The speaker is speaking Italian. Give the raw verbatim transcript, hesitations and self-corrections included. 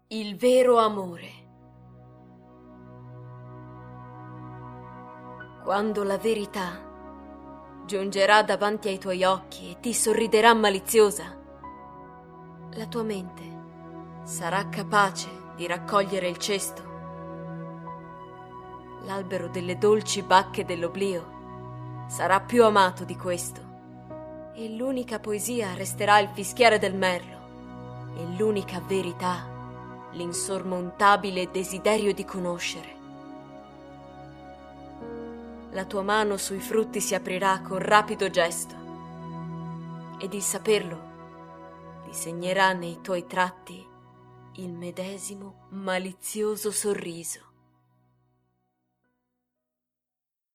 Il vero amore. Quando la verità giungerà davanti ai tuoi occhi e ti sorriderà maliziosa, la tua mente sarà capace di raccogliere il cesto. L'albero delle dolci bacche dell'oblio sarà più amato di questo, e l'unica poesia resterà il fischiare del merlo, e l'unica verità l'insormontabile desiderio di conoscere. La tua mano sui frutti si aprirà con rapido gesto, ed il saperlo disegnerà nei tuoi tratti il medesimo malizioso sorriso.